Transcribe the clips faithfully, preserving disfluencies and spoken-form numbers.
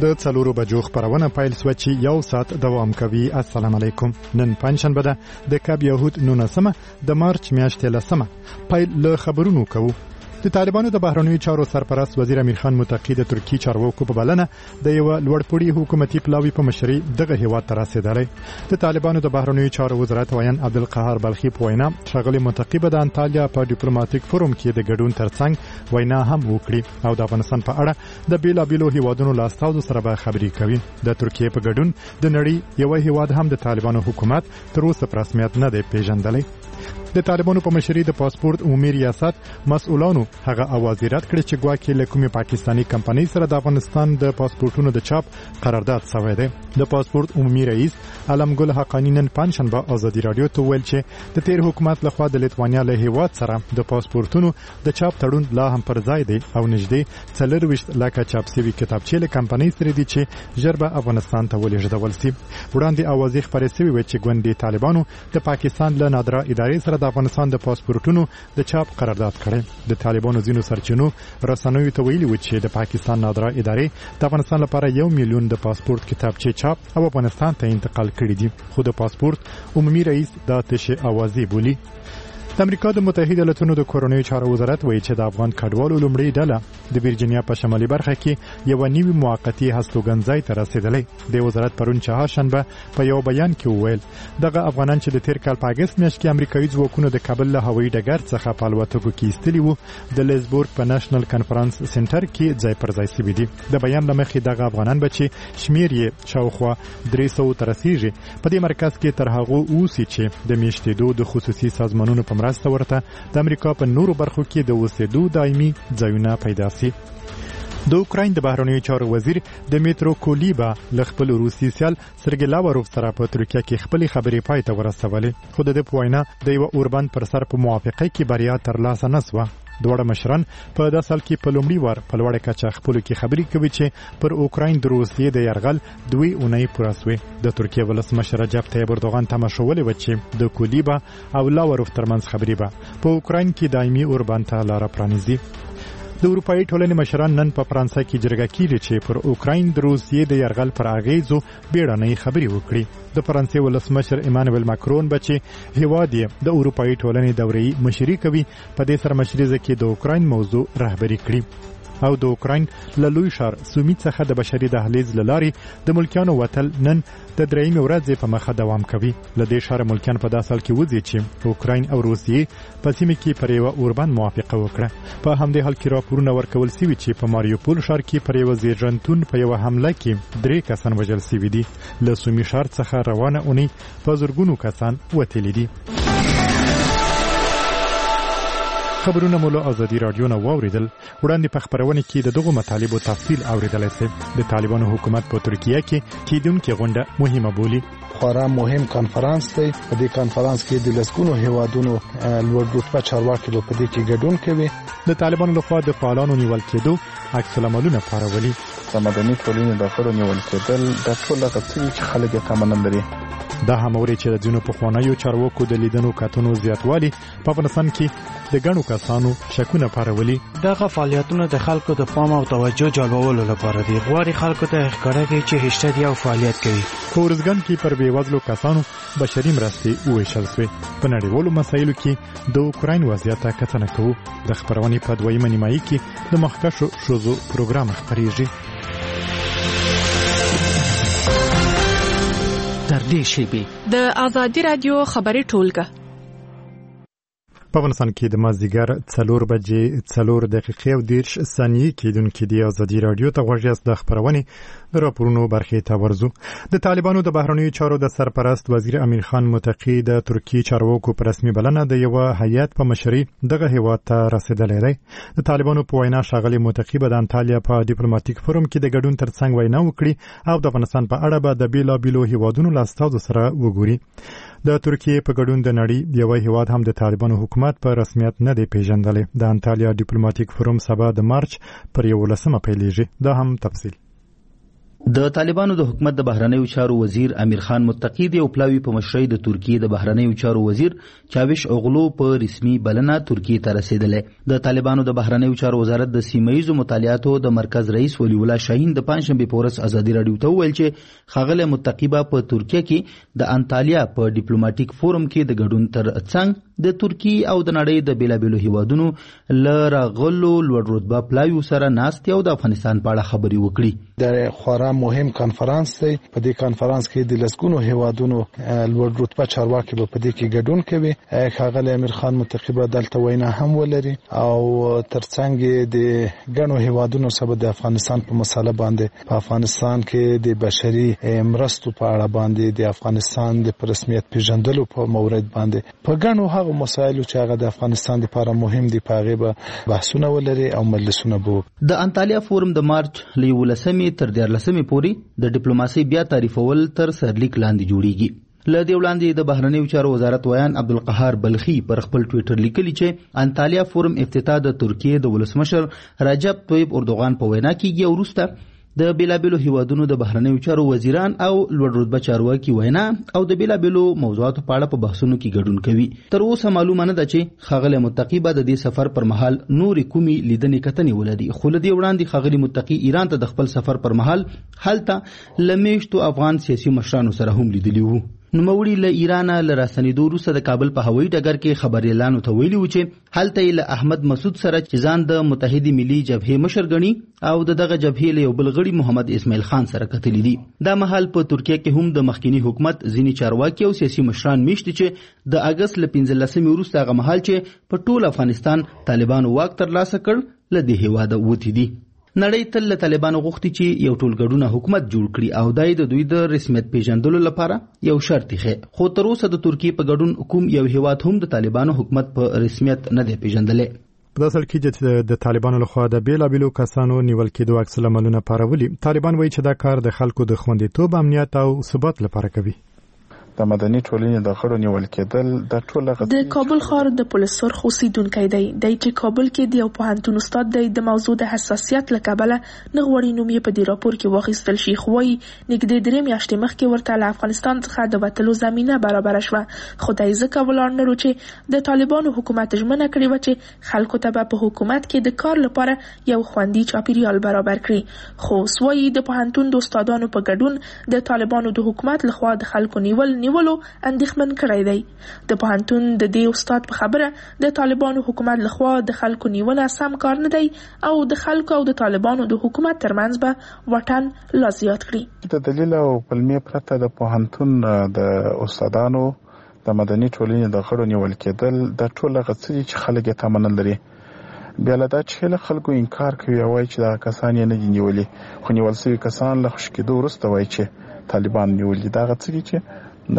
د څلورو بجو خبرونه پیل شوه چې یو ساعت دوام کوي. السلام علیکم. نن پنځشنبه ده د کاب یهود نولسمه د مارچ میاشتې لسمه. پیل له خبرونو کوو. د طالبانو د بهرنیو چارو سرپرست وزیر امیر خان متقی د ترکی چارواکو په بلنه د یو لوړپوړي حکومتي پلاوی په مشرۍ دغه هیواد ته رسیدلی. د طالبانو د بهرنیو چارو وزارت ویان عبدالقهار بلخی په وینا ښاغلي متقی به د انټالیا په ډیپلوماټیک فورم کې د ګډون ترڅنګ وینا هم وکړي او د افغانستان په اړه د بیلابیلو هیوادونو له استازو سره به خبرې کوي. د ترکیې په ګډون د نړۍ یو هیواد هم د طالبانو حکومت تر اوسه په رسمیت نه دی پیژندلی. د طالبانو په مشرۍ د پاسپورت عمومي ریاست مسؤلانو هغه اواز رد کړی چې ګواکې له کومې پاکستاني کمپنۍ سره د افغانستان د پاسپورتونو د چاپ قرارداد شوی دی. د پاسپورت عمومي رئیس علمګل حقانی نن پنځشنبه ازادي رادیو ته ویل چې د تیر حکومت لخوا د لیتوانیا له هیواد سره د پاسپورتونو د چاپ تړون لا هم پر ځای دی او نږدې څلور ویشت لکه چاپ شوي کتابچې له کمپنۍ سره دي چې ژر به افغانستان ته ولېږدول شي. وړاندې اوازې خپرې شوې وې چې ګوندي طالبانو د پاکستان له نادره ادارې سره د افغانستان د پاسپورتونو د چاپ قرارداد کړی. د طالبانو ځینو سرچینو رسنیو ته ویلي و چې د پاکستان نادره ادارې د افغانستان لپاره یو میلیون د پاسپورت کتابچې چاپ او افغانستان ته انتقال کړي دي، خو د پاسپورت عمومي رئیس دا تشه اوازې بولي. د امریکا د متحده ایالاتونو د کورنیو چارو وزارت وایي چې د افغان کډوالو لومړی ډله د ورجینیا په شمالي برخه کې یو نوی موقتی هستوګنځای ته رسیدلی. د وزارت پرون چهارشنبه په یو بیان کې وویل دغه افغانان چې د تیر کال په اگست میاشت کې امریکایي ځواکونو د کابل له هوایي ډګر څخه په الوتکو کې ایستلي وو د لیزبورګ په نېشنل کنفرانس سنټر کې ځای پر ځای شوي دي. د بیان له مخې دغه افغانان به چې شمیر یې شاوخوا درې سوو ته رسیږي په دې مرکز کې تر هغو اوسي چې د میشتېدو د خصوصي سازمانونو په مرسته ورته د امریکا په نورو برخو کې د اوسېدو دایمي ځایونه پیدا شي. د اوکراین د بهرنیو چارو وزیر دمیترو کولیبا له خپل روسي سیال سرګی لاوروف سره په ترکیه کې خپل خبرې پای ته ورسولې، خو د په وینا د یو اوربند پر سر په موافقه کې بریا ترلاسه نه شوه. دواړه مشران په داسې حال کې په لومړي وار په لوړه کچه خپلو کې خبرې کوي چې پر اوکراین د روسیې د یرغل دوی اونۍ پوره شوې. د ترکیې ولسمشر رجب طیب اردوغان تمه شولې وه چې د کولیبا او لاوروف ترمنځ خبرې به په اوکراین کې دایمي اوربند ته لاره پرانیزي. د اروپایي ټولنې مشران نن په فرانسه کې جرګه کیږي چې پر اوکراین د روسیې د یرغل پر اغیزو بیړنۍ خبرې وکړي. د فرانسې ولسمشر ایمانوئل ماکرون به چې هیواد یې د اروپایي ټولنې دورې مشري کوي په دې سرمشریزه کې د اوکراین موضوع رهبري کړي او د اوکراین له لوی ښار سومي څخه د بشري دهلیز له لارې د ملکیانو وتل نن د درېیمې ورځې په مخه دوام کوي. له دې ښاره ملکیان په داسې حال کې وځي چې اوکراین او روسیې په سیمه کې پر یوه اوربند موافقه وکړه. په همدې حال کې راپورونه ورکول شوي چې په ماریوپول ښار کې پر یوه زیږنتون په یوه حمله کې درې کسان وژل شوي دي. له سومي ښار څخه روانه اونۍ په زرګونو کسان وتلي دي. خبرونه مو له ازادي رادیو نه واوریدل. وړاندې په خبرونه کې د دغو مطالبو تفصیل اوریدلی شئ. د طالبانو حکومت په ترکیه کې کیدونکې غونډه مهمه بولي. خورا مهم کنفرانس دی. په دې کنفرانس کې د لسګونو هیوادونو لوړ رتبه چارواکي به په دې کې ګډون کوي. د طالبانو لخوا د فعالانو نیول کېدو عکس العملونه پارولي. د مدني ټولنې د غړو نیول کېدل د ټول هغه څه چې خلک یې تمنا لري. دا هم اوري چې د ځینو پخوانیو چارواکو د لیدنو کتنو زیاتوالی په افغانستان کې د ګڼو کسانو شکونه پارولي. دغه فعالیتونه د خلکو د پام او توجه جلبولو لپاره دي. غواړي خلکو ته ښکاره کړي چې هشته دی او فعالیت کوي. په ارزګان کې پر بېوزلو کسانو بشري مرستې وویشل شوې. په نړیوالو مسایلو کې د اوکراین وضعیت ته کتنه کوو. د خبرونې په دویمه نیمایي کې د مخکښو ښځو پروګرام خپریږي. تر دې شیبې د ازادي رادیو خبري ټولګه په افغانستان کې د مازدیګر څلور بجې څلور دقیقې او دېرش ثانیې کېدونکې د ازادي رادیو ته غوږ یاست. د خبرونې د راپورونو برخې ته ورځو. د طالبانو د بهرنیو چارو د سرپرست وزیر امیر خان متقی د ترکیې چارواکو په رسمي بلنه د یو هیئت په مشرۍ دغه هیواد ته رسیدلی دی. د طالبانو په وینا ښاغلي متقی به د انټالیا په ډیپلوماټیک فورم کې د ګډون ترڅنګ وینا وکړي او د افغانستان په اړه به د بیلابیلو هیوادونو له استازو سره وګوري. د ترکیې په ګډون د نړۍ یو هیواد هم د طالبانو حکومت په رسمیت نه دی پیژندلی. د انټالیا ډیپلوماټیک فورم سبا د مارچ پر یولسمه پیلیږي. دا هم تفصیل. د طالبانو د حکومت د بهرنیو چارو وزیر امیر خان متقی دی او پلاوی په مشرۍ د ترکیه د بهرنیو چارو وزیر چاوش اوغلو په رسمي بلنه ترکیه ته رسیدلې. د طالبانو د بهرنیو چارو وزارت د سیمه‌یزو مطالعاتو د مرکز رئیس ولی الله شاهین د پنځشنبه په ورځ ازادي رادیو ته وویل چې ښاغلی متقی په ترکیه کې د انطالیا په ډیپلوماټیک فورم کې د ګډون تر څنګ د ترکیه او د نړۍ د بیلابیلو هیوادونو له راغلو لوړ رتبه پلاویو سره ناستې او د افغانستان په اړه خبرې وکړي. د خورا مهم کانفرنس دی. په دې کانفرنس کې د لسګونو هیوادونو لوړ رتبه چارواکي په دې کې ګډون کوي. ښاغلی امیر خان متقی به دلته وینا هم ولري او ترڅنګ د ګڼو هیوادونو سره د افغانستان په مسله باندې په افغانستان کې د بشري مرستو په اړه باندې د افغانستان د رسمیت پیژندلو په مورد باندې په ګڼو هغه مسایلو چې هغه د افغانستان لپاره مهم دي په هغه به بحثونه ولري او مجلسونه به. د انطالیا فورم د مارچ له ولسمې تر دیارلسمې پورې د ډیپلوماسۍ بیا تعریفول تر سرلیک لاندې جوړیږي. له دې وړاندې د بهرنیو چارو وزارت ویان عبدالقهار بلخي پر خپل ټویټر لیکلي چې انطالیا فورم افتتاح د ترکیه د ولسمشر رجب طیب اردوغان په وینا کېږي او وروسته د بیلابیلو هیوادونو د بهرنیو چارو وزیران او لوړ رتبه چارواکي وینا او د بیلابیلو موضوعاتو په اړه په بحثونو کې ګډون کوي. تر اوسه معلومه نه ده چې ښاغلی متقی به د دې سفر پر مهال نورې کومې لیدنې کتنې ولري. خو له دې وړاندې ښاغلی متقی ایران ته د خپل سفر پر مهال هلته له میشتو افغان سیاسي مشرانو سره هم لیدلي وو. نوموړي له ایرانه له راستنېدو وروسته د کابل په هوایي ډګر کې خبریالانو ته ویلي و چې هلته یې له احمد مسعود سره چې ځان د متحدې ملي جبهې مشر ګڼي او د دغه جبهې له یو بل غړي محمد اسماعیل خان سره کتلي دي. دا مهال په ترکیه کې هم د مخکینی حکومت ځینې چارواکي او سیاسي مشران میشتي چې د اګست له پنځلسمې وروسته هغه مهال چې په ټول افغانستان طالبانو واک ترلاسه کړ له دې هیواده وتي دي. نړۍ تل له طالبانو غوښتي چې یو ټولګډونه حکومت جوړ کړي او دای د دوی د رسمیت پیژندلو لپاره یو شرط یې خو تر اوسه د ترکیه په ګډون کوم یو هیواد هم د طالبانو حکومت په رسمیت نه دی پیژندلې. په اصل کې چې د طالبانو لخوا د بیلابیلو کسانو نیول کېدو عکس العملونه پارولي، طالبان وایي چې دا کار د خلکو د خوندیتوب، امنیت او ثبات لپاره کوي. د مدني ټولنې د غړو نیول کېدل د ټوله د کابل ښار د پولیس سرخ اوسیدونکی دی دی چې کابل کې د یو پوهنتون استاد دی د موضوع د حساسیت له کبله نه غواړي نوم یې په دې راپور کې واخیستل شي. خو وایي نږدې درې میاشتې مخکې ورته له افغانستان څخه د وتلو زمینه برابره شوه، خو دی ځکه ولاړ نه و چې د طالبانو حکومت ژمنه کړې وه چې خلکو ته به په حکومت کې د کار لپاره یو خوندي چاپیریال برابر کړي. خو اوس وایي د پوهنتون د استادانو په ګډون د طالبانو د حکومت لخوا د خلکو نیول نیولو اندېښمن کړی دی. د پوهنتون د دې استاد په خبره د طالبانو حکومت لخوا د خلکو نیونه سم کار نه دی او د خلکو او د طالبانو د حکومت ترمنځ به واټن لا زیات کړي. د دلیل او پلمې پرته د پوهنتون د استادانو د مدني ټولنې د غړو نیول کېدل د ټوله غڅې چې خلک یې تمنل لري. بیا له دا چې له خلکو انکار کوي او وایي چې دا کسان یې نه دي نیولي، خو نیول شوي کسان له خوشي کېدو وروسته وایي چې طالبان نیولي. دا غڅې چې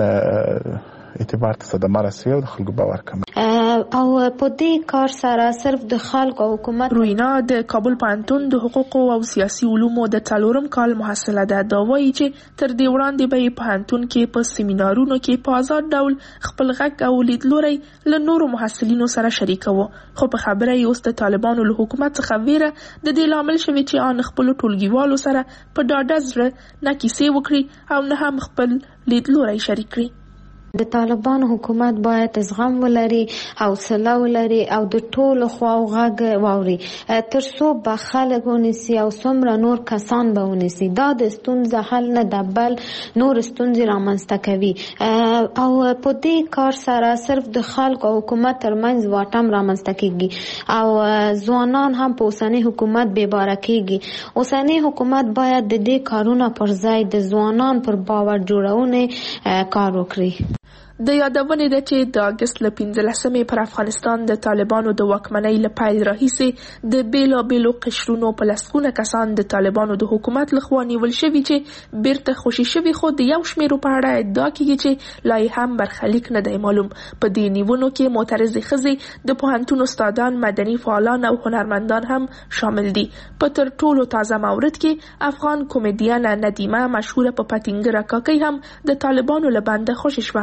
د اعتبار ته صدمه رسوي او د خلکو باور کموي او په دې کار سره صرف د خلکو او حکومت. روینا د کابل پوهنتون د حقوقو او سیاسي علومو د څلورم کال محصله ده. دا وایي چې تر دې وړاندې به یې پوهنتون کې په سیمینارونو کې په آزاد ډول خپل غږ او لیدلوری له نورو محصلینو سره شریکوه، خو په خبره یې اوس د طالبانو له حکومت څخه ویره د دې لامل شوی چې ان خپل ټولګیوالو سره په ډاډه زړه نه کیسې وکړي او نه هم خپل لیدلوری شریک کړي. د طالبانو حکومت باید زغم ولري، حوصله ولري او د ټولو خواو غږ واوري تر څو به خلک ونیسي او څومره نور کسان به ونیسي. دا د ستونزې حل نه ده بل نور ستونزې رامنځته کوي او په دې کار سره صرف د خلکو او حکومت ترمنځ واټن رامنځته کیږي او ځوانان هم په اوسني حکومت بې باره کیږي. اوسني حکومت باید د دې کارونه پر ځای د ځوانان پر باور جوړونې کار وکړي. د یادونې ده چې د اګست له پنځلسمې پر افغانستان د طالبانو د واکمنۍ له پیل راهیسې د بیلابیلو قشرونو په لسګونه کسان د طالبانو د حکومت لخوا نیول شوي چې بیرته خوشي شوي، خو د یو شمیرو په اړه ادعا کیږي چې لا یې هم برخلیک نه دی معلوم. په دې نیونو کې معترضې ښځې، د پوهنتون استادان، مدني فعالان او هنرمندان هم شامل دي. په تر ټولو تازه مورد کې افغان کمیډیانه ندیمه مشهوره په پتنګره کاکۍ هم د طالبانو له بنده خوشي شوه. د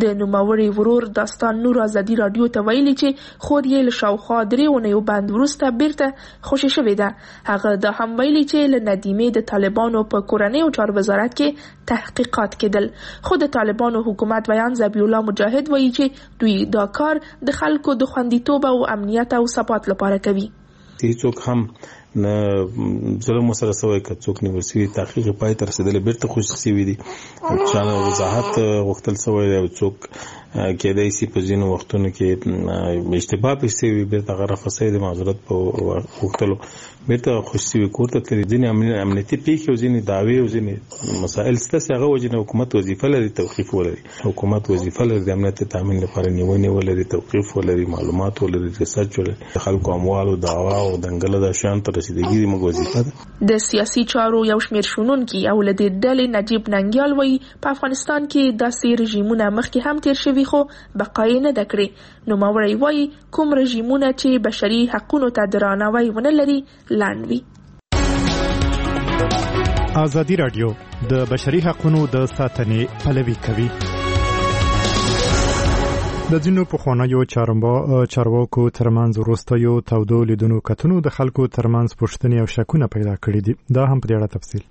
د نوموړي ورور داستان نور ازادي راډیو ته ویلي چې خور یې له شاوخوا درې اونیو بند وروسته بیرته خوشي شوې ده. هغه دا هم ویلي چې له ندیمې د طالبانو په کورنیو چارو وزارت کې تحقیقات کېدل، خو د طالبانو حکومت ویان ذبیح الله مجاهد وایي چې دوی دا کار د خلکو د خوندیتوب او امنیت او ثبات لپاره کوي. هیڅوک هم نه ظلم سره سوی که څوک نیول شوي تحقیق پای ته رسېدلی بیرته خوشي شوي دي، چانه وضاحت غوښتل شوی دی او څوک کېدای شي په ځینو وختونو کې اشتباه پېښ شوي بیرته هغه رفع شوی د معذرت په غوښتلو بیرته خوشي شوي کور ته تللي. ځینې امنیتي پېښې او ځینې دعوې او ځینې مسایل شته چې هغه وجې نه حکومت وظیفه لري توقیف ولري. حکومت وظیفه لري د امنیت تامین لپاره نیونې ولري، توقیف ولري، معلومات ولري، ریسرچ ولري، د خلکو اموالو دعوا او دنګله د شان ته رسیدګي زموږ وظیفه ده. د سیاسي چارو یو شمېر شنونکي او له دې ډلې نجیب ننګیال وایي په افغانستان کې داسې رژیمونه مخکې هم تیر شوي خو بقا یې نه ده کړې. نوموړی وایي کوم رژیمونه چې بشري حقونو ته درناوی ونه لري لنډ وي. ازادي راډیو د بشري حقونو د ساتنې پلوي کوي. د ځینو پخوانیو چارواکو ترمنځ وروستیو تودو لیدنو کتنو د خلکو ترمنځ پوښتنې او شکونه پیدا کړي دي. دا هم په دې اړه تفصیل.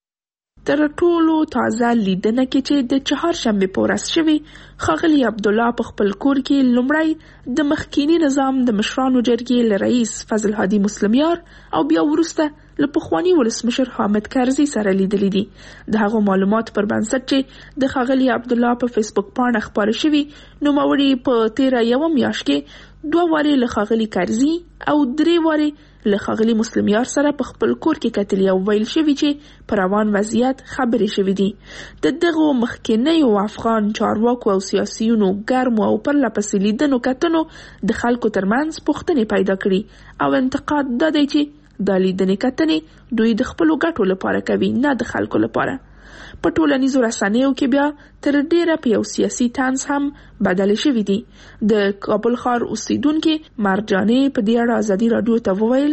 تر ټولو تازه لیدنه کې چې د چهارشنبې په ورځ شوې، ښاغلي عبدالله په خپل کور کې لومړی د مخکینی نظام د مشرانو جرګې له رئیس فضل هادي مسلمیار او بیا وروسته له پخواني ولسمشر حامد کرزي سره لیدلي دي. د هغو معلومات پر بنسټ چې د ښاغلي عبدالله په فیسبوک پاڼه خپاره شوي، نوموړي په تیره یوه میاشت کې دوه وارې له ښاغلي کرزي او درې وارې له ښاغلي مسلمیار سره په خپل کور کې کتلي او ویل شوي چې په روان وضعیت خبرې شوي دي. د دغو مخکینیو افغان چارواکو او سیاسیونو ګرمو او پرله پسې لیدنو کتنو د خلکو ترمنځ پوښتنې پیدا کړي او انتقاد دا دی چې دا لیدنې کتنې دوی د خپلو ګټو لپاره کوي، نه د خلکو لپاره. په ټولنیزو رسنیو کې بیا تر ډیره په یو سیاسي طنز هم بدل شوي دي. د کابل ښار اوسیدونکي مرجانې په دې اړه ازادي راډیو ته وویل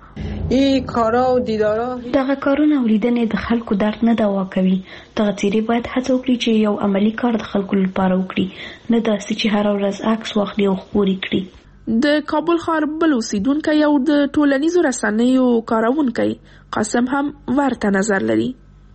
ای کارا او دیدارا دغه کارونه او لیدنې د خلکو درد نه دوا کوي. دغه څیرې باید هڅه وکړي چې یو عملی کار د خلکو لپاره وکړي، نه داسې چې هر ورځ عکس واخلي او خپورې کړي. د کابل ښار بل اوسیدونکی او د ټولنیزو رسنیو کارونکی قاسم هم ورته نظر لري.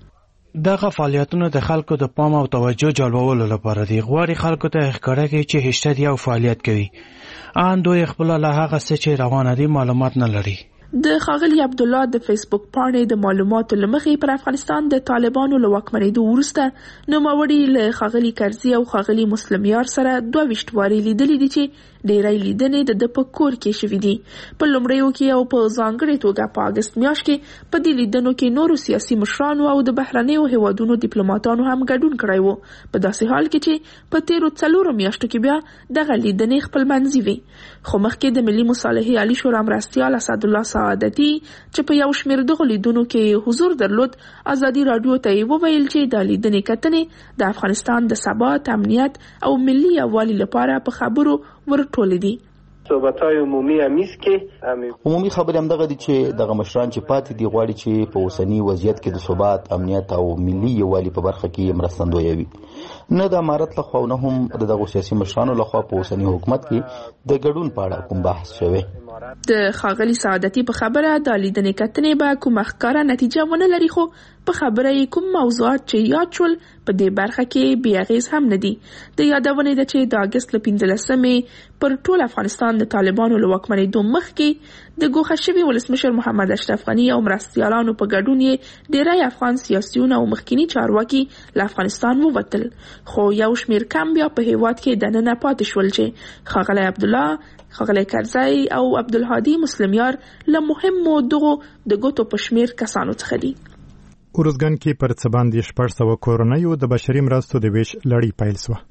دغه فعالیتونه د خلکو د پام او توجه جلبولو لپاره دي. غواړي خلکو ته ښکاره کړي چې هشته یو فعالیت کوي، ان دوی خپل له هغه څه چې روانه دي معلومات نه لري. د ښاغلي عبدالله د فیسبوک پاڼې د معلوماتو له مخې پر افغانستان د طالبانو له واکمنېدو وروسته نوموړي له ښاغلي کرزي او ښاغلي مسلمیار سره دوه ویشت وارې لیدلي دي چې ډېری لیدنې د ده په کور کې شوي دي. په لومړیو کې او په ځانګړې توګه په اګست میاشت کې په دې لیدنو کې نورو سیاسي مشرانو او د بهرنیو هیوادونو ډیپلوماټانو هم ګډون کړی و، په داسې حال کې چې په تیرو څلورو میاشتو کې بیا دغه لیدنې خپلمنځي وي. خو مخکې د ملي مصالحې عالي شورا مرستیال اسدالله سعادتي چې په یو شمېر دغو لیدنو کې حضور درلود، ازادي راډیو ته یې وویل چې د لیدنې کتنې د افغانستان د ثبات، امنیت او ملي یووالي لپاره په خبرو ورټولې دي. صحبت‌های عمومی امیز کې عمومي خبرې هم دغه دي چې دغه مشران چې پاتې دي غواړي چې په اوسني وضعیت کې د ثبات، امنیت او ملي یووالي په برخه کې مرستندوی وي. نه د امارت لخوا نه هم د دغه سیاسي مشرانو لخوا په اوسني حکومت کې د ګډون په اړه کوم بحث شوی. د ښاغلي سعادتي په خبره د لیدنې کتنې به کومه ښکاره نتیجه ونه لري، خو په خبره یې کوم موضوعات چې یاد شول په دې برخه کې بې اغېز هم نه دي. د یادونې ده چې د اګست له پنځلسمې پر ټول افغانستان د طالبانو له واکمنېدو مخکې د ګوښه شوي ولسمشر محمد اشرف غني او مرستیالانو په ګډون یې ډېری افغان سیاسیون او مخکینی چارواکي له افغانستان ووتل، خو یو شمېر کم بیا په هیواد کې دننه پاتې شول چې ښاغلی عبدالله، ښاغلی کرزي او عبدالهادي مسلمیار له مهمو دغو د ګوتو په شمېر کسانو څخه دي. ارزګان کې پر څه باندې شپږ سوه کورنیو د بشري مرستو د ویش لړۍ پیل شوه.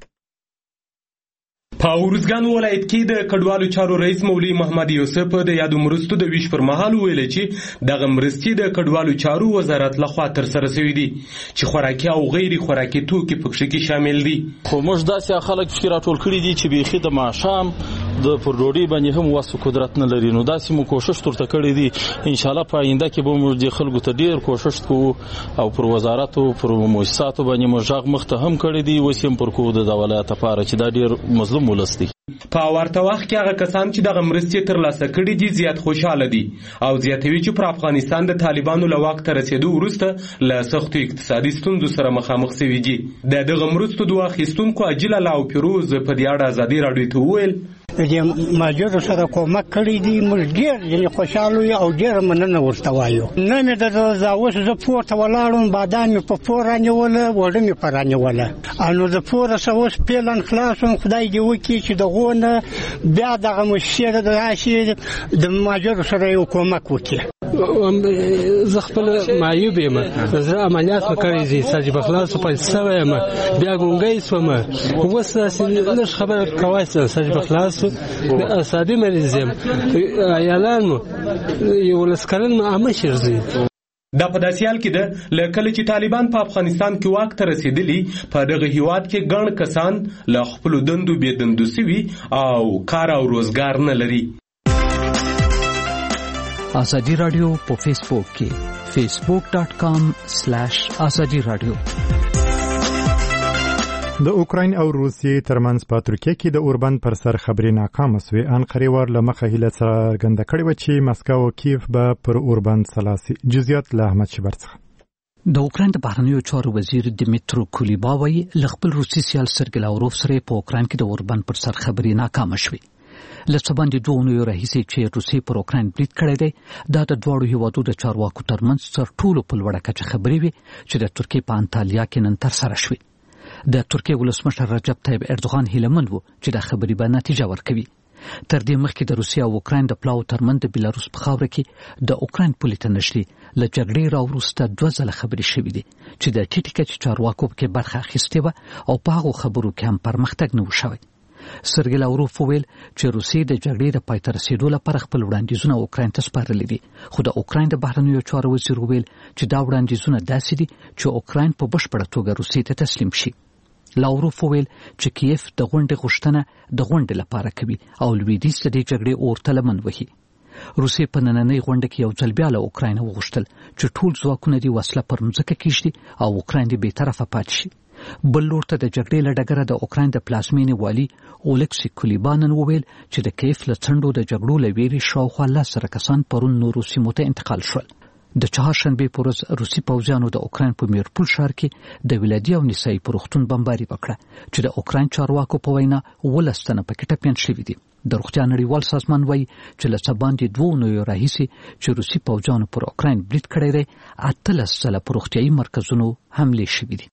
په ارزګان ولایت کې د کډوالو چارو رئیس مولوي محمد یوسف د یادو مرستو د ویش پر مهال ویل چې دغه مرستې د کډوالو چارو وزارت لخوا ترسره شوې دي چې خوراکي او غیر خوراکي توکي پکې کې شامل دي. خو موږ داسې خلک فکر راټول کړي دي چې بيخي د ماښام د پر ډوډۍ باندې هم واسو قدرت نه لري. نو داسې مو کوشش ترته کړی دی، ان شاء الله په آینده کې به موږ د خلکو ته ډیر کوشش کوو او پر وزارت او پر مؤسساتو باندې موږ غږ مخته هم کړی دی، اوس هم پر کوو د ولایت لپاره چې دا ډیر مظلوم ولس دی. په ورته وخت کې هغه کسان چې دغه مرستې ترلاسه کړي دي زیات خوشاله دي او زیاتوي چې پر افغانستان د طالبانو له واک ته رسېدو وروسته له سختو اقتصادي ستونزو سره مخامخ شوي دي. د دغه مرستو د واخیستونکو اجل الله او پیروز په دې اړه ازادي راډیو ته وویل د ماجر سره کومک کړی دی، موږ ډیر یعنی خوشاله یو او ډیر مننه ورته وایو. نه مې د زاوس ز پورته ولاړم، بادام په پور رانیوله، وړه مې پر رانیوله، انو د پور سوس پیلن خلاصون. خدای دې وکړي چې دغه بیا دغه مشره د راشي د ماجر سره یو کومک وکړي. زه خپل معیوب یم، زه عملیات وکړی دي، ساجي بخلاص په سوه یم، بیا ګونګی سوم، اوس نش خبر کوي ساجي بخلاص د اسادي مریض یم، عیالان مو یو لسکرن ما امشرزي. دا په داسې حال کې ده له کله چې طالبان په افغانستان کې واک ته رسېدلي، په دغه هیواد کې ګڼ کسان له خپلو دندو بې دندو سوي او کار او روزګار نه لري. ازادي رادیو په فیسبوک کې فیسبوک ډاٹ کام سلیش ازادي رادیو. د اوکراین او روسیې ترمنځ په ترکیه کې د اوربند پر سر خبرې ناکامه سوې. انقرې ور له مخه هیله څرګنده کړې وه چې مسکو او کیف به پر اوربند سلاسي. جزئیات له احمد شبر څخه. د اوکراین د بهرنیو چارو وزیر دمیترو کولیبا وایي له خپل روسي سیال سرګی لاوروف سره په اوکراین کې د اوربند پر سر خبرې ناکامه شوې. له څه باندې دوه اونیو راهیسې چې روسیې پر اوکراین برید کړی دی، دا د دواړو هیوادو د چارواکو ترمنځ تر ټولو په لوړه کچه خبرې وې چې د ترکیې په انطالیا کې نن ترسره شوې. د ترکیې ولسمشر رجب طیب اردوغان هیلهمند و چې د خبرې به نتیجه ورکوي. تر دې مخکې د روسیې او اوکراین د پلاو ترمنځ د بیلاروس په خاوره کې د اوکراین پولې ته نښلي له جګړې راوروسته دوه ځله خبرې شوې دي چې د ټیټې کچې چارواکو کې برخه اخیستې وه او په هغو خبرو کې هم پرمختګ نه و شوی. سرګی لاوروف وویل چې روسیې د جګړې د پای ته رسېدو لپاره خپل وړاندیزونه اوکراین ته سپارلي دي، خو د اوکراین د بهرنیو چارو وزیر وویل چې دا وړاندیزونه داسې دي چې اوکراین په بشپړه توګه روسیې ته تسلیم شي. لاوروف وویل چې کیف د غونډې غوښتنه د غونډې لپاره کوي او لویدیځ ته د جګړې اور ته لمن وهي. روسیې په نننۍ غونډه کې یو ځل بیا له اوکراین وغوښتل چې ټول ځواکونه دې وسله پر مځکه کېږدي او اوکراین دې بېطرفه پاتې شي. بل لور ته د جګړې له ډګره د اوکراین د پلازمینې والي اولکسي کولیبا نن وویل چې د کیف له څنډو د جګړو له ویرې شاوخوا لس زره کسان پرون نورو سیمو ته انتقال شول. د چهارشنبې په ورځ روسي پوځیانو د اوکراین په میرپول ښار کې د ولادي او نسایي په روغتون بمباري وکړه چې د اوکراین چارواکو په وینا ولس تنه پکې ټپیان شوي دي. د روغتیا نړیوال سازمان وایي چې له څه باندې دوه اونیو راهیسې چې روسي پوځیانو پر اوکراین برید کړی دی، اتلس ځله په روغتیایي مرکزونو حملې شوي دي.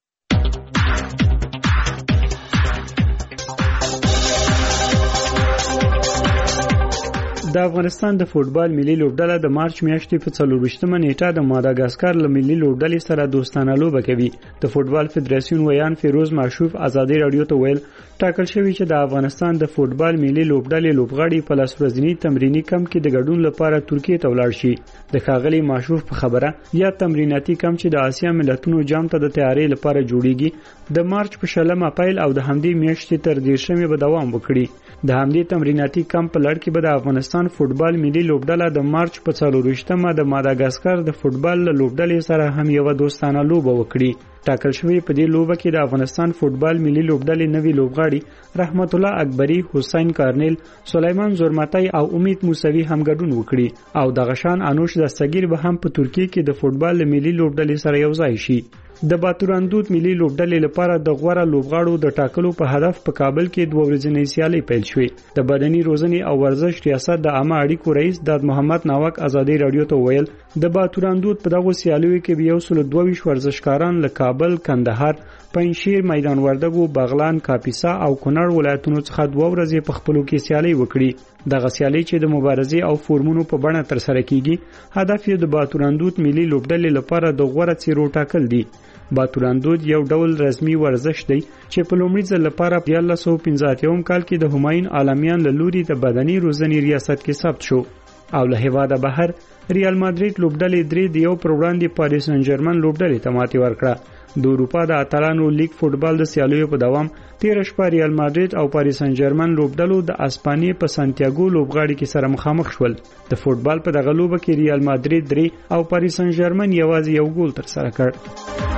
د افغانستان د فوټبال ملي لوبډله د مارچ میاشتې په څلورویشتمه نیټه د ماداګاسکار له ملي لوبډلې سره دوستانه لوبه کوي. د فوټبال فدراسیون ویان فیروز معشوف ازادي رادیو ته ویل ټاکل شوی چې د افغانستان د فوټبال ملي لوبډلې لوبغاړي په لاس ورځنی تمرینی کم کې د ګډون لپاره ترکیه ته ولاړ شي. د ښاغلي معشوف په خبره یا تمریناتي کم چې د آسیا ملتونو جام ته د تیاری لپاره جوړیږي د مارچ په شلم اپریل او د همدې میاشتې تر دیرشمې به دوام وکړي. د همدې تمریناتي کم په لړ کې به د افغانستان فوټبال ملي لوبډله د مارچ په څلورویشتمه د ماداګاسکار د فوټبال لوبډلې سره هم یو دوستانه لوبه وکړي. ټاکل شوی په دې لوبه کې د افغانستان فوټبال ملي لوبډلې نوی لوبغاړي رحمت الله اکبری، حسین کارنیل، سلیمان زورمتای او امید موسوی هم ګډون وکړي او د غشان انوش دستگیر به هم په ترکیه کې د فوټبال ملي لوبډلې سره یو ځای شي. د باتوراندود ملي لوبډلې لپاره د غوړه لوبغاړو د ټاکلو په هدف په کابل کې دوه ورځنۍ سیالي پیل شوې. د بدني روزنې او ورزش ریاست د عامه اړیکو رئیس داد محمد ناوک ازادي رادیو ته ویل د باتوراندود په دغه سیالیو کې یو سل دوه ویشت ورزشکاران له کابل، کندهار، پنځشیر، میدان وردګو، بغلان، کاپیسا او کونړ ولایتونو څخه دوه ورځې په خپلو کې سیالي وکړي. دغه سیالي چې د مبارزې او فورمونو په بڼه ترسره کیږي، هدف یې د باتوراندود ملي لوبډلې لپاره د غوړه څیرو ټاکل دي. باتوراندود یو ډول رسمي ورزش دی چې په لومړي ځل لپاره په یو سوه پنځه اتیا کال کې د همایون عالمیان له لوري د بدني روزنې ریاست کې ثبت شو او له هیواده بهر ریال مادرید لوبډلې درې د یو پر وړاندې پاریس سن ژرمن لوبډلې ته ماتې ورکړه. د اروپا د اتلانو لیگ فوټبال د سیالیو په دوام تیر شپه ریال مادرید او پاریس سن ژرمن لوبډلو د اسپانیې په سانتیاګو لوبغاړي کې سره مخامخ شول. د فوټبال په دغه لوبه کې ریال مادرید درې او پاریس سن ژرمن یوازې یو ګول تر سره کړ.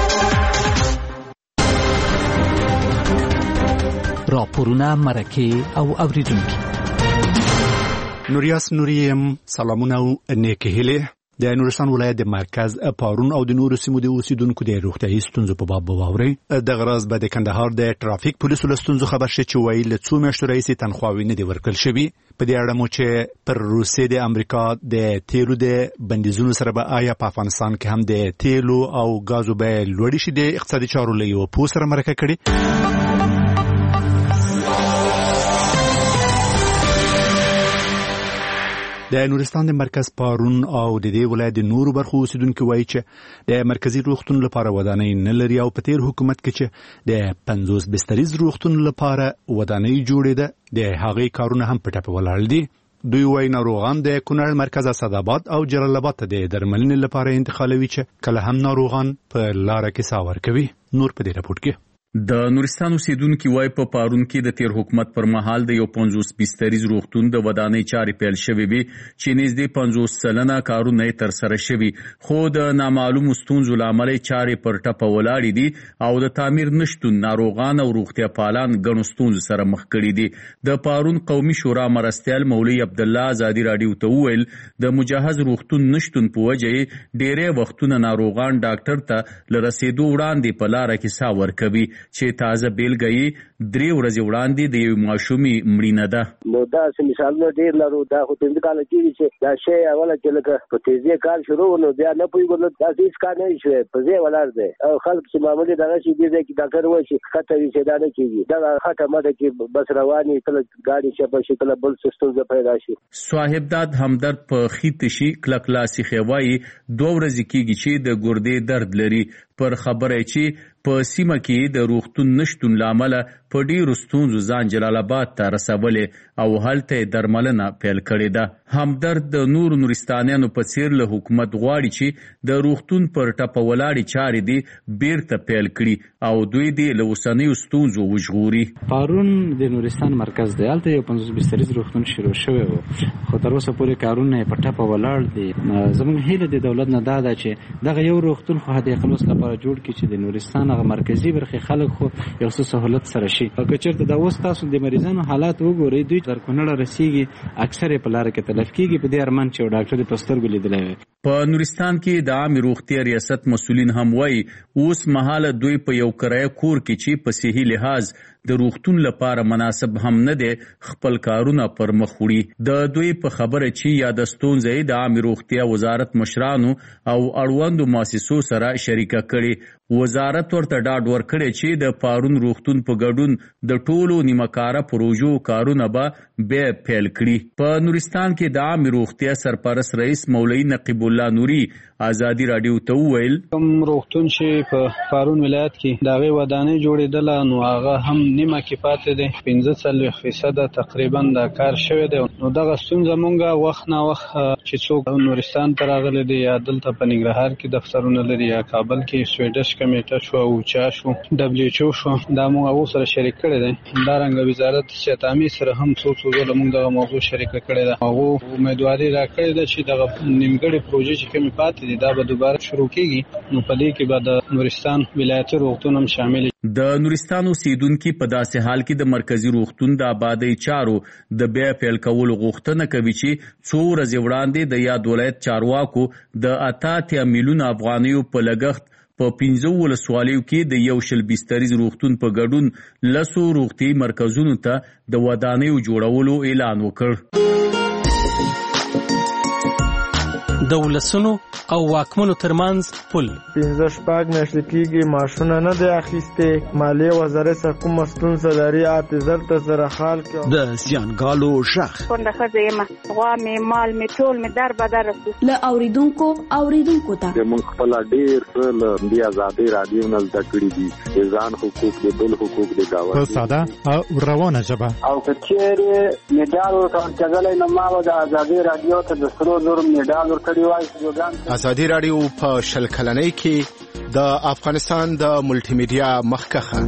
راپورونه، مرکې او اوریدونکي. نوریاس نوریم، سلامونه او نیکې هیلې. د نورستان ولایت د مرکز پارون او د نورو سیمو د اوسیدونکو د روغتیايي ستونزو په باب واوري. د غراز به د کندهار د ټرافیک پولیسو له ستونزو خبر شي چې وایي له څو میاشتو راهیسې تنخواوې نه دي ورکړل شوي. په دې اړه مو چې پر روسیې د امریکا د تیلو د بندیزونو سره به آیا په افغانستان کې هم د تیلو او غازو بیې لوړې شي د اقتصادي چارو له یوه پوه سره مرکه کړې. د نورستان د مرکز پارون او د دې ولایت د نورو برخو اوسیدونکو وایي چې د مرکزی روغتون لپاره ودانۍ نه لري او په تیر حکومت کې چې د پنځوس بستریز روغتون لپاره ودانۍ جوړېده د هغې کارونه هم په ټپه ولاړ دي. دوی وایي ناروغان د کونړ مرکز اسداباد او جلال آباد ته د درملنې لپاره انتقالوي چې کله هم ناروغان په لاره کې ساه ورکوي. نور په دې راپورټ کې د نورستان اوسیدونکو وای په پارون کې د تیر حکومت پر مهال د یو پنځوس بستریز روغتون د ودانۍ چارې پیل شوې وي چې نږدې پنځوس سلنه کارونه تر سره شوي، خو د نامعلومو ستونزو له امله چارې پر ټپه ولاړې دي او د تعمیر نشتون ناروغان او روغتیا پالان ګڼو ستونزو سره مخ کړي دي. د پارون قومي شورا مرستیال مولوي عبدالله ازادي راډیو ته وویل د مجهز روغتون نشتون په وجه ډېری وختونه ناروغان ډاکټر ته له رسېدو وړاندې په لاره کې ساه ورکوي چې تازه بیلګه درې ورځې وړاندې د یو ماشومې مړینه ده. نو دا مثالونه ډېر لرو. دا خو پنځه کاله کېږي چې دا شی اوله چې لکه په تیزۍ کار شروع نو بیا نه پوهېږو داسې هېڅ کار نه شوی، په ځای ولاړ دی او خلک چې معمولي دغه شي دې ځای کې ډاکټر وایي چې ښکته وي چې دا نه کېږي. دغه خټه مټه کې بس روان وي، کله ګاډي چپه شي، کله بل څه ستونزه پیدا شي. صاحبداد همدرد په خیت شي کلکلاسي خوایي دوه ورځې کېږي چې د ګردې درد لري. پر خبره چې په سیمه کې د روغتون نشتون لامل په ډیرو ستونزو ځان جلال آباد ته رسولې او هلته درملنه پیل کړې ده. همدرد د نور نورستانیانو په څیر له حکومت غواړي چې د روغتون پر ټپه ولاړې چارې دي بیرته پیل کړي او دوی دې له اوسنیو ستونزو وژغوري. پارون د نورستان مرکز دی، هلته یو پنځوس بستریز روغتون شروع شوی و خو تر اوسه پورې کارونه په ټپه ولاړ دي. زموږ هیله د دولت نه دا ده چې دغه یو روغتون خو هدیه خلاص لپاره جوړ کړي چې د نورستان هغه مرکزی برخې خلک خو یو څه سہولت سره شي. که چېرته دا اوس تاسو د مریضانو حالات وګورئ، دوی تر کونړه رسیږي اکثر په لاره کې تلف کېږي. په دې ارمان چې یو ډاکټر په سترګو لیدلی وي. په نورستان کې د عامې روغتیا ریاست مسؤلین هم وایي اوس مهاله دوی په یو کرایه کور کې چې په صحي لحاظ د روغتون لپاره مناسب هم نه دی خپل کارونه پر مخ وړي. د دوی په خبره چې یا د ستونزې د عامې روغتیا وزارت مشرانو او اړوندو مؤسسو سره شریکه کړي. وزارت ورته ډاډ ورکړی چې د پارون روغتون په ګډون د ټولو نیمکاره پروژو کارونه به بیا پیل کړي. په نورستان کې د عامې روغتیا سرپرست رئیس مولوي نقیب الله نوري ازادي راډیو ته وویل کوم روغتون چې په پارون ولایت کې د هغې ودانۍ جوړېدله نو هغه هم نیمه کې پاتې دی، پنځه څلوېښت فیصده تقریبا دا کار شوی دی. نو دغه ستونزه مونږ وخت نه وخت چې څوک نورستان ته راغلی دی یا دلته په ننګرهار کې دفترونه لري یا کابل کې سویډش کمیټه شو او چا شو ډبلیو ایچ او شو، دا مونږ هغو سره شریک کړی دی. همدارنګه وزارت صحت عامې سره هم څو څو ځله مونږ دغه موضوع شریکه کړې ده. هغو امیدواري راکړې ده چې دغه نیمګړې پروژې چې کومې پاتې دي دا به دوباره شروع کېږي، نو په دې کې به د نورستان ولایتي روغتون هم شامل. د نورستان اوسیدونکي په داسې حال کې د مرکزی روغتون د آبادۍ چارو د بیا پیل کولو غوښتنه کوي چې څو ورځې وړاندې د یاد ولایت چارواکو د اته اتیا میلیونه افغانیو په لګښت په پنځه ولسوالیو کې د یو شل بستریز روغتون په ګډون لسو روغتي مرکزونو ته د ودانیو جوړولو اعلان وکړ. د ولسونو او واکمنو ترمنځ پل پنځه شپږ میاشتې کېږي معاشونه نه دی اخیستې، مالیې وزارت څخه کومه ستونزه لري حافظ درته سره حال کړه. د زیانګالو غږ کونډه ښځه یم، غوا مې مال مې ټول مې در بدر رسو له اورېدونکو اورېدونکو ته زموږ خپله ډېر څه له همدې ازادۍ راډیو نه زده کړي دي، د ځان حقوق د بل حقوق د ګاونډي په ساده او روانه ژبه. او که چېرې مډال ورته ورکېدلی نو ما به د ازادۍ راډیو ته د سرو زرو مډال ورکړی کډیوال سلوګان. ازادي رادیو په شل کلنۍ کې د افغانستان د ملټي میډیا مخکخه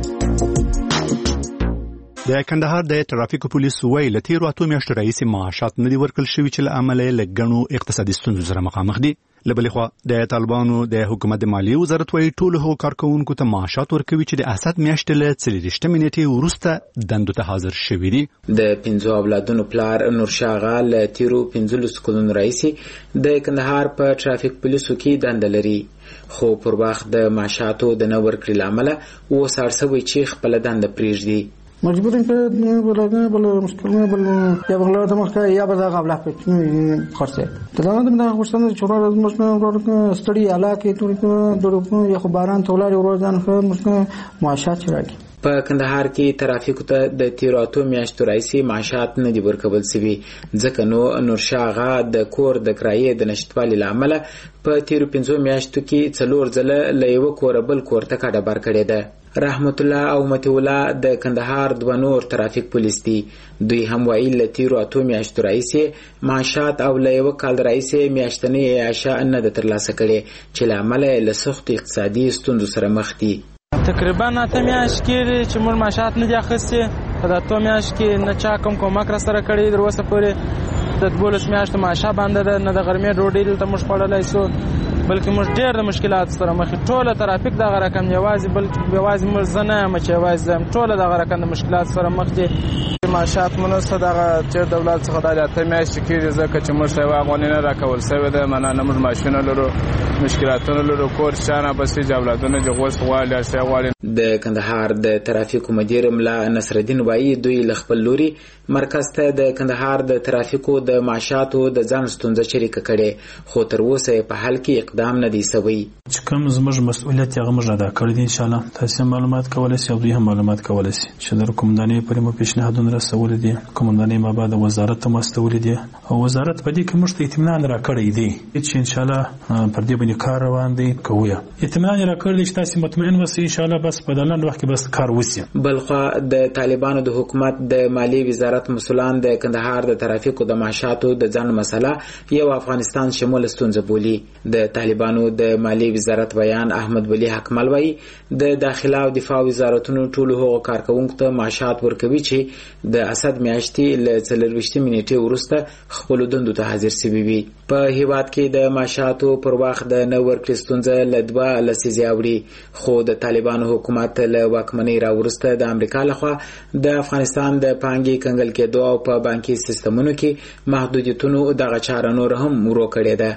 د کندهار د ترافیکو پولیسو ویل تیر اتو میاشتو راهیسې معاشات نه دي ورکړل شوي چې له امله یې له ګڼو اقتصادي ستونزو سره مخامخ دي. له بلې خوا د طالبانو د حکومت د مالیې وزارت وایي ټولو هغو کارکوونکو ته معاشات ورکوي چې د اسد میاشتې له څلېرویشتمې نیټې وروسته دندو ته حاضر شوي دي. د پنځو اولادونو پلار نورشاه آغا له تیرو پنځلسو کلونو راهیسې د کندهار په ترافیک پولیسو کې دنده لري، خو پر وخت د معاشاتو د نه ورکړې له امله اوس اړ شوی چې خپله دنده پرېږدي. مجبور که بلغه بل مشکلونه بل یا بغلا ته مخه یا به دا قبل په خرڅه تلانه د غوښتنه چورا از مشنه ورکه استړي علاقه ټول درو یا خو باران تولاري ورځان خو مشنه معاشات راکې. په کندهار کې ترافیکو ته د تیرو اتو میاشتو راهیسې معاشات نه دي ورکول سوي، ځکه نو نورشاه آغا د کور د کرایې د نشتوالي له امله په تیرو پنځو میاشتو کې څلور ځله له یوه کوره بل کور ته کډه بار کړې ده. رحمت الله او متی الله د کندهار دوه نور ترافیک پولیس دي. دوی هم وایي له تیرو اتو میاشتو راهیسې معاشات او له یوه کال راهیسې میاشتنۍ اعاشه نه ده ترلاسه کړې چې له امله یې له سختو اقتصادي ستونزو سره مخ دي. تقریبا اته میاشتې کېږي چې موږ معاشات نه دي اخیستي، په د اتو میاشتو کې نه چا کوم کومک راسره کړی، تر اوسه پورې د دولس میاشتو معاشه بنده ده، نه د غرمې ډوډۍ دلته موږ خوړلی سو، بلکې موږ ډېر د مشکلاتو سره مخ یو. ټوله ترافیک دغه رقم یوازې بلکې یوازې موږ زه نه یم چې یوازې زه یم، ټوله دغه رقم د مشکلاتو سره مخ دي. معاشات مو نشته دغه چې دولت څخه دا د اته میاشتې کېږي، ځکه چې موږ ته یوه افغانۍ نه راکول سوې ده. معنا نه موږ ماشینونه لرو، مشکلاتونه لرو، کور چا نه بس چې اولادونه چې غوښ غواړي اشیا غواړي. د کندهار د ترافیکو مدیر ملا نصرالدین وایي دوی له خپل لوري مرکز ته د کندهار د ترافیکو د معاشاتو د ځان ستونزه شریکه کړې، خو تر اوسه په حل کې اقدام نه دی سوی. چې کوم زموږ مسؤلیت هغه موږ ادا کړی دی. ان شاء الله تاسو معلومات کولای شئ او دوی هم معلومات کولای شي چې د کومندانې پرې مو پیشنهادونه رسولي دي، کومندانې ما بعد وزارت ته مستولي دي او وزارت په دې کې موږ ته اطمینان راکړی دی چې ان شاء الله پر دې باندې کار روان دی. کویا اطمینان راکړی چې تاسو مطمئن اوسئ ان شاء الله بس په دلند وخت کې بس کار وسی. بلخوا د طالبانو د حکومت د مالی وزارت مسولان د کندهار د ترافیکو د معاشاتو د ځان مسله یو افغانستان شمول ستونزه بولی. د طالبانو د مالی وزارت بیان احمد ولی حکمل وایي د داخله او دفاع وزارتونو ټولو هغو کارکونکو ته معاشات ورکوي چې د اسد میاشتې له څلېرویشتمې نیټې وروسته خپلو دندو ته حاضر سوي وي. په هیواد کې د معاشاتو پر وخت د نه ورکړې ستونزه له دوه لسیزې اوړي، خو د طالبانو حکومت له واکمنۍ راوروسته د امریکا لخوا د افغانستان د پانګې کنګل کېدو او په بانکي سیستمونو کې محدودیتونو دغه چاره نور هم ورو کړې ده.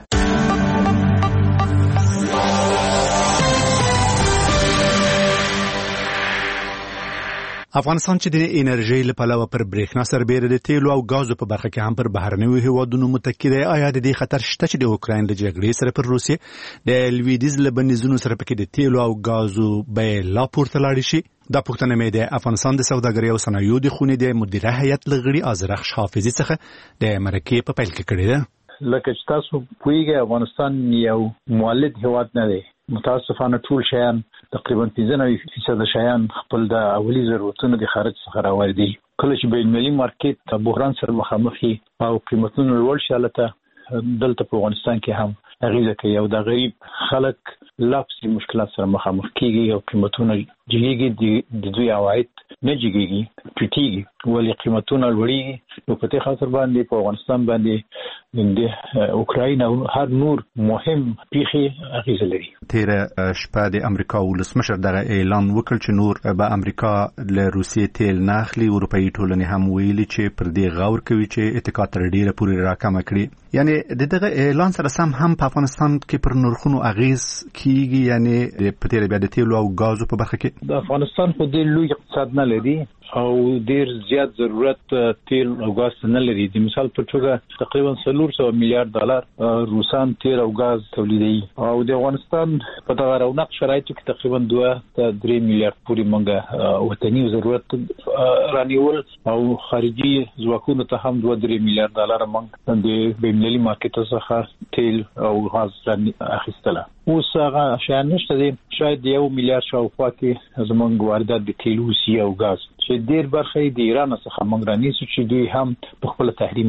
افغانستان چې د انرژي له پلوه پر برېښنا سربېره د تیلو او غازو په برخه کې هم پر بهرنیو هیوادونو متکی دی. آیا د دې خطر شته چې د اوکراین د جګړې سره پر روسیې د لویدیځ له بندیزونو سره پکې د تیلو او غازو بیې لا پورته لاړې شي؟ دا پوښتنه مې د افغانستان د سوداګرۍ او صنایعو د خونې د مدیره هیئت له غړي ازرخش حافظي څخه د مرکې په پیل کې کړې ده. لکه چې تاسو پوهیږئ افغانستان یو مولد هیواد نه دی. متاسفانه ټول شیان تقریبا پنځه نوي فیصد شیان خپل د اولي ضرورتونو د خارج څخه راوړي. کله چې بین المللي مارکیټ د بحران سره مخامخ او قیمتونه لوړ شي، البته دلته په افغانستان کې هم اغیزه کوي او د غریب خلک لفظ مشکلات سره مخامخ کیږي او قیمتونه جګیږي، د دوی عواید نه جګیږي، ټیټیږي، ولې قیمتونه لوړیږي. نو په دې خاطر باندې په افغانستان باندې د اوکراین او هر نور مهم پیښې اغیزه لري. تیر شپه د امریکا ولسمشر دغه اعلان وکړ چې نور به امریکا له روسیې تیل نه اخلي. اروپایي ټولنې هم ویلي چې پر دې غور کوي چې اتکا تر ډیره پورې راکمه کړي. یعنی د دغه اعلان سره سم هم په افغانستان کې پر نرخونو اغیز کیږي، یعنی په تیر بیا د تیلو او غازو په برخه کې د افغانستان خو د لوی اقتصاد نه لري او ډیر زیات ضرورت تیل او غاز نه لري. د مثال په توګه تقریبا څلور سوه میلیارډ ډالر روسان تیل او غاز تولیدوي او د افغانستان په دغه رونق شرایطو کې تقریبا دوه تر درې میلیارډ پورې مونږه وطني ضرورت رانیول او خارجي ځواکونو ته هم دوه درې میلیارډ ډالر مونږ د بین‌المللي مارکیټ څخه تیل او غاز اخیستله. اوس هغه شیان نشته دي. شاید یو میلیارډ شاوخوا کې زمونږ واردات د تیل او غاز چې ډیر برخه د ایران څخه مونږ رانیسو چې دوی هم په خپل تحریم دي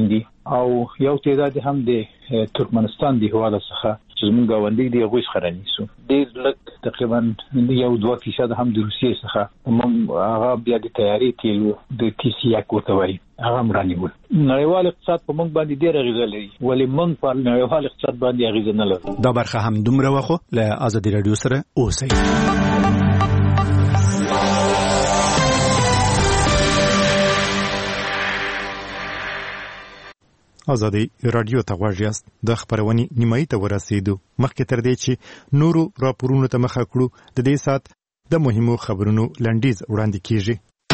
او یو تعداد هم د ترکمنستان دی هواله څخه چې موږ غونډې دی غوښ خراني سو ډېر لږ تقریبا یو دوه فیصد هم د روسیې څخه موږ هغه بیا د تیاری تیلو د تی سی یا کوتوي هغه مرانیول نړیوال اقتصاد په موږ باندې ډېر اغیزه لري ولې موږ په نړیوال اقتصاد باندې اغیزه نه لرو. دا برخه هم دومره وخو له ازادي رادیو سره اوسئ. ازادي رادیو ته غواړئ یاست د خبرونې نیمایي ته ورسېدو. مخکې تر دې چې نورو راپورونو ته مخه کړو د دې سات د مهمو خبرونو لنډیز وړاندې کیږي.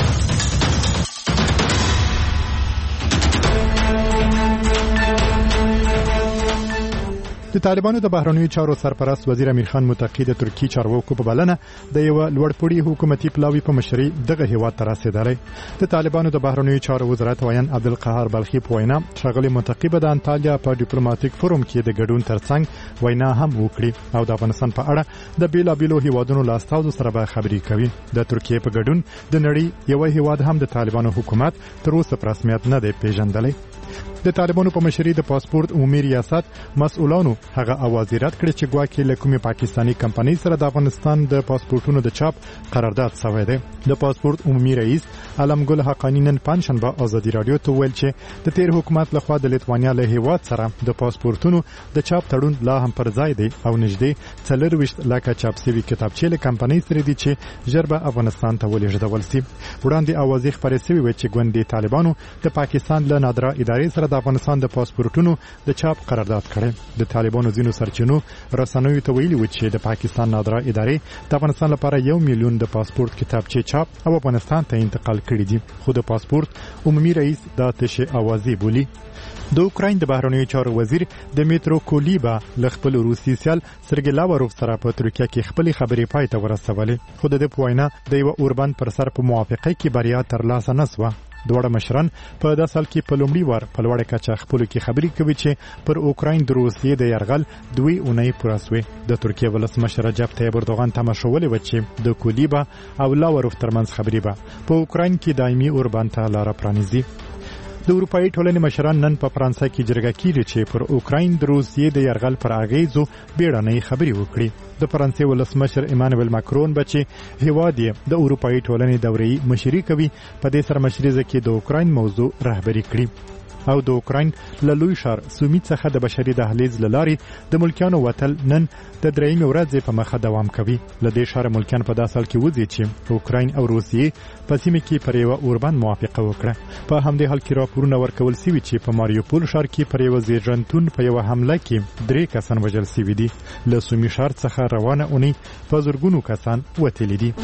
د طالبانو د بهرنیو چارو سرپرست وزیر امیر خان متقی د ترکی چارواکو په بلنه د یو لوړپوړي حکومتي پلاوی په مشرۍ دغه هیواد ته رسیدلی. د طالبانو د بهرنیو چارو وزارت ویان عبدالقهار بلخی په وینا ښاغلي متقی به د انټالیا په ډیپلوماټیک فورم کې د ګډون ترڅنګ وینا هم وکړي او د افغانستان په اړه د بیلابیلو هیوادونو له استازو سره به خبرې کوي. د ترکیې په ګډون د نړۍ یو هیواد هم د طالبانو حکومت تر اوسه په رسمیت نه دی پیژندلی. د طالبانو په مشرۍ د پاسپورت عمومي ریاست مسؤلانو هغه اواز رد کړ چې ګواکې له کومې پاکستانی کمپنۍ سره د افغانستان د پاسپورتونو د چاپ قرارداد شوی دی. د پاسپورت عمومي رئیس علمګل حقانی نن پنځشنبه ازادي رادیو ته ویل چې د تیر حکومت لخوا د لیتوانیا له هیواد سره د پاسپورتونو د چاپ تړون لا هم پر ځای دی او نږدې څلرویشت لکه چاپ شوي کتابچې له کمپنۍ سره دي چې ژر به افغانستان ته ولېږدول شي. وړاندې اوازې خپرې شوې وې چې ګوندي طالبانو د پاکستان له نادره ادارې سره د افغانستان د پاسپورتونو د چاپ قرارداد کړي. د طالبانو ځینو سرچینو رسنیو ته ویلي و چې د پاکستان نادره ادارې د افغانستان لپاره یو میلیون د پاسپورت کتابچې چاپ او افغانستان ته انتقال کړي دي، خو د پاسپورت عمومي رئیس دا تشه اوازې بولي. د اوکراین د بهرنیو چارو وزیر دمیترو کولیبا له خپل روسي سیال سرګی لاوروف سره په ترکیه کې خپل خبرې پای ته ورسولې، خو د دې وینا د یو اوربند پر سر په موافقه کې بریا ترلاسه نه شوه. دوړه مشران په داسې حال کې په لومړي وار په لوړه کچه خپل کې خبرې کوي چې پر اوکراین د روسیې د یرغل دوی اونۍ پوره شوې. د ترکیه ولسمشر رجب طیب اردوغان تماشولې و چې د کولیبا او لاوروف ترمنځ خبرې به په اوکراین کې دایمي اوربند ته لار پرانیزي. د اروپאי ټولنې مشران نن په فرانسه کې جرګه کیږي چې پر اوکراین د روسیې د یرغل پر اغیزو بیړنۍ خبرې وکړي. د فرانسې ولسمشر ایمانوئل ماکرون به چې هیواد یې د اروپאי ټولنې دورې مشري کوي په دې سره مشرزه کې د اوکراین موضوع رهبري کړي او د اوکراین له لوی ښار سومي څخه د بشري دهلیز له لارې د ملکیانو وتل نن د درېیمې ورځې په مخه دوام کوي. له دې ښاره ملکیان په داسې حال کې وځي چې اوکراین او روسیې په سیمه کې پر یوه اوربند موافقه وکړه. په همدې حال کې راپورونه ورکول شوي چې په ماریوپول ښار کې پر یوه زیږنتون په یوه حمله کې درې کسان وژل شوي دي. له سومي ښار څخه روانه اونۍ په زرګونو کسان وتلي دي.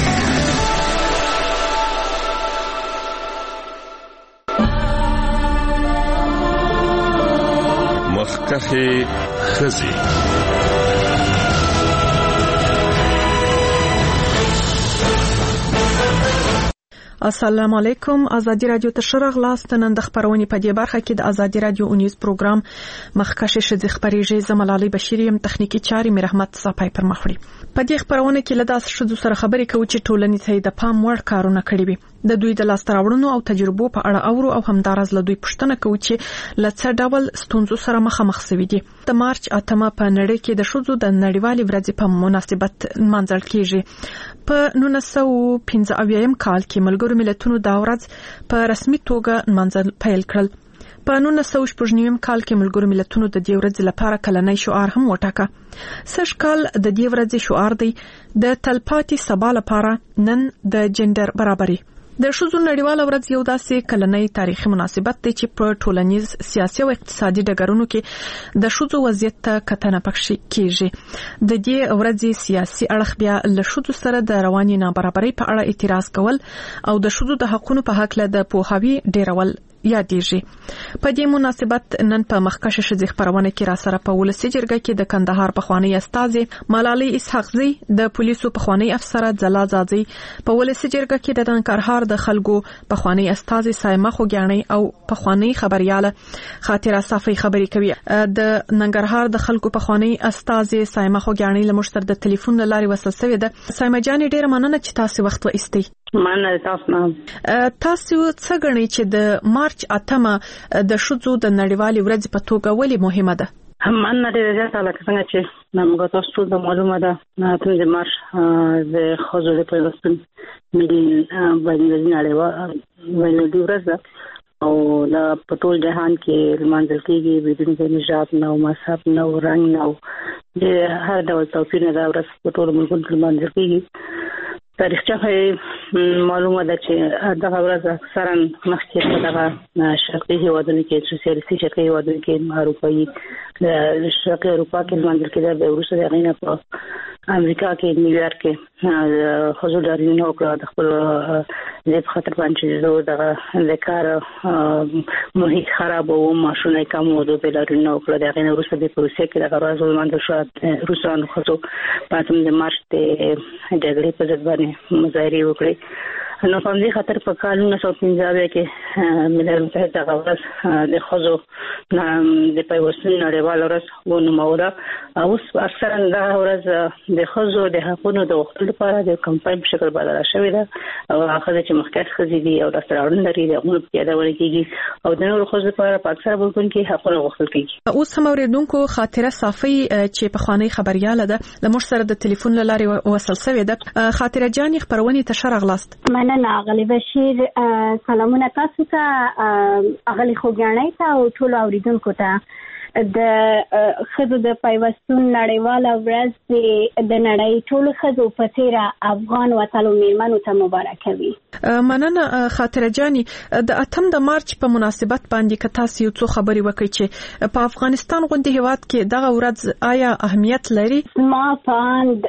مخکخه خزي السلام علیکم. ازادي رادیو ته شرغ لاست نن د خبرونې په دې برخه کې د ازادي رادیو نیوز پروګرام مخکشه شذ خبريږي زملالي بشيري يم تخنیکی چاري مې رحمت صاحب پر مخړي. په دې خبرونه کې لداس شذ سره خبرې کوي چې ټولنې ته د پام وړ کارونه کړی وي. د دوی د لاستراوړنو او تجربو په اړه اورو او همدارز له دوی پوښتنه کوي چې لڅ ډول ستونزو سره مخامخ شوي دي. د مارچ اتمه په نړۍ کې د شذو د نړیوالې ورځې په مناسبت منځل کیږي. په نولس سوه پنځه اویایم کال کې ملګرو ملتونو دا ورځ په رسمي توګه منځل پیل کړل. په نولس سوه شپږ نوي کال کې ملګرو ملتونو د دې ورځې لپاره کلنۍ شعار هم وټاکه. سږ کال د دې ورځې شعار دی د تلپاتې سبا لپاره نن د جندر برابري. د شذو نړیواله ورځ یو داسې کلنۍ تاریخي مناسبت دی چې په ټولنیز سیاسي او اقتصادي ډګرونو کې د شذو وضعیت ته کتنه پکې کیږي. د دې ورځې سیاسي اړخ بیا له شذو سره د رواني نابرابرۍ په اړه اعتراض کول او د شذو د حقوقو په حق له د پوهاوی ډیرول یادېږي. په دې مناسبت نن په مخکشه شذ خبرونه کې را سره په ولسی جرګه کې د کندهار پخوانی استاذ ملالۍ اسحاقزی، د پولیسو پخوانی افسر ځلا زادزی، په ولسی جرګه کې د ننګرهار د خلکو پخوانی استاذ سایمه خوګیانی او پخوانی خبرياله خاطره صافي خبري کوي. د ننګرهار د خلکو پخوانی استاذ سایمه خوګیانی له مشتر د ټلیفون لاري وصل شوی ده. سایمه جان ډیره مننه چې تاسو وخت و ایستئ. مننه تاسو نه. تاسو څه غنئ چې د مارچ اتمه د ښځو د نړیوالې ورځې په توګه ولې مهمه ده؟ مننه ډېره زیاته لکه څنګه چې موږ تاسو ټول ته معلومه ده اتم د مارچ د ښځو د پیوستون ملي بین‌المللي نړیوالې ورځ ده او دا په ټول جهان کې لمانځل کېږي بدون د نژاد نه مذهب نه رنګ نه د هر ډول توپیر نه دا ورځ په ټول ملکونو کې لمانځل کېږي. تاریخچه معلومه ده چې دغه ورځ اکثرا مخکې په دغه شرقي هېوادونو کې سوسیالیستي شرقي هېوادونو کې اروپایي د شرقي اروپا کې لمانځل کېده، بیا وروسته د هغې نه په امریکا کې نیویارک کې ښځو ډاډمنه وکړه د خپل دې په خاطر باندې چې زه دغه د کار محیط خراب و، معاشونه کم و، دوی ډاډمنه وکړه. د هغې نه وروسته بیا په روسیه کې دغه ورځ ولمانځل شوه. روسانو ښځو په اتم د مارچ د جګړې په ضد باندې مظاهرې وکړې. نو په دې خاطر په کال نولس سوه پنځه اویا کې ملل متحد دغه ورځ د ښځو د پیوستون نړیواله ورځ ونوموله. اوس اکثرا دغه ورځ د ښځو د حقونو د غوښتلو لپاره د کمپاین په شکل بدله شوې ده او هغه ښځې چې مخکښ ښځې دي او لاسته راوړنې لري د هغوی په یادونه کېږي او د نورو ښځو لپاره په اکثره ملکونو کې حقونه غوښتل کېږي. اوس هم اورېدونکو خاطره صافي چې پخوانۍ خبریاله ده له موږ سره د ټلیفون له لارې وصل شوې ده. خاطره جانې خپرونې ته ښه راغلاست. مننه اغلی بشیر. سلامونه تاسو ته اغلی خوږیاڼۍ ته او ټولو اوریدونکو ته. د ښځو د پیوستون نړیواله ورځ د نړۍ ټولو ښځو په څېره افغان وطنو میرمنو ته مبارکه وي. مننه خاطره جانې. د اتم د مارچ په مناسبت باندې که تاسو یو څو خبرې وکړئ چې په افغانستان غوندې هېواد کې دغه ورځ آیا اهمیت لري؟ ما پاند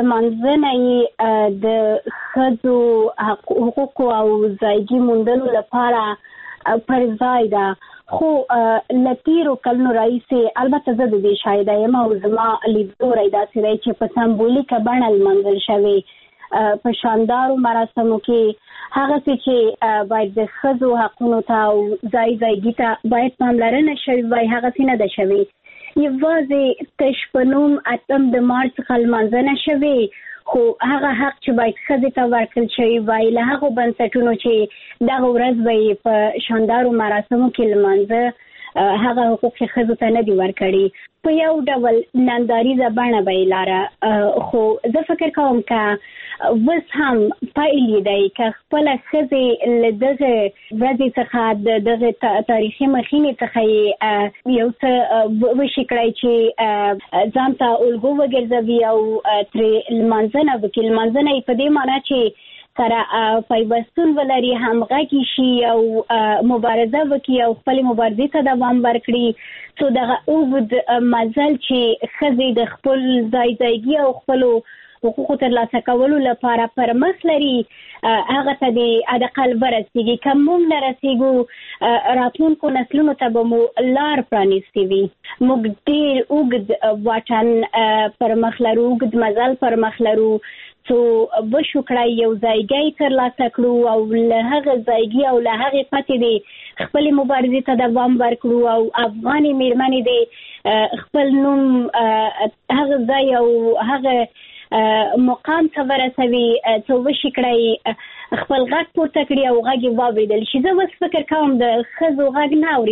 لمانځنه د ښځو حقوقو او ځایګي موندلو لپاره پر ځای ده، خو لتیرو کلونو راهیسې البته زه د دې شاهده یم او زما لیدلوری داسې دی چې په سمبولیکه بڼه لمانځل شوې په شاندارو مراسمو کې هغسې چې باید د ښځو حقونو ته او ځای ځایګي ته باید پاملرنه شوې وای هغسې نه ده شوې. یوازې تش په نوم اتم د مارچ څخه لمانځنه شوې، خو هغه حق چې باید ښځې ته ورکړل شوی وای له هغو بنسټونو چې دغه ورځ به یې په شاندارو مراسمو کې لمانځه هغه حقوق چې ښځو ته نه دي ورکړي. په یو ډول ننداریزه بڼه به یې لاره، خو زه فکر کوم که اوس هم پیل یې دی که خپله ښځې له دغه ورځې څخه د دغه تاریخي مخینې څخه یې یو څه وشي کړی چې ځان ته الګو وګرځوي او ترې لمانځنه وکړي. لمانځنه یې په دې معنا چې سره پیوستون ولري، همغږي شي او مبارزه وکړي او خپلې مبارزې ته دوام ورکړي. څو دغه اوږد مزل چې ښځې د خپل ځای ځایګي او خپلو حقوقو ترلاسه کولو لپاره پر مخ لري هغه ته د حداقل ورسیږي. که موږ نه رسیږو راتلونکو نسلونو ته به مو لار پرانیستې وي. موږ ډېر اوږد واټن پر مخ لرو، اوږد مزل پر مخ لرو څو بشو کړای یو ځایګی ترلاسه کړو او له هغه ځایګي او له هغې پاتې دی خپلې مبارزې ته دوام ورکړو او افغانې میرمنې دی خپل نوم هغه ځای او هغه مقام ته ورسوي څو وشي کړی خپل غږ پورته کړي او غږ یې واورېدل شي. زه اوس فکر کوم د ښځو غږ نه اوري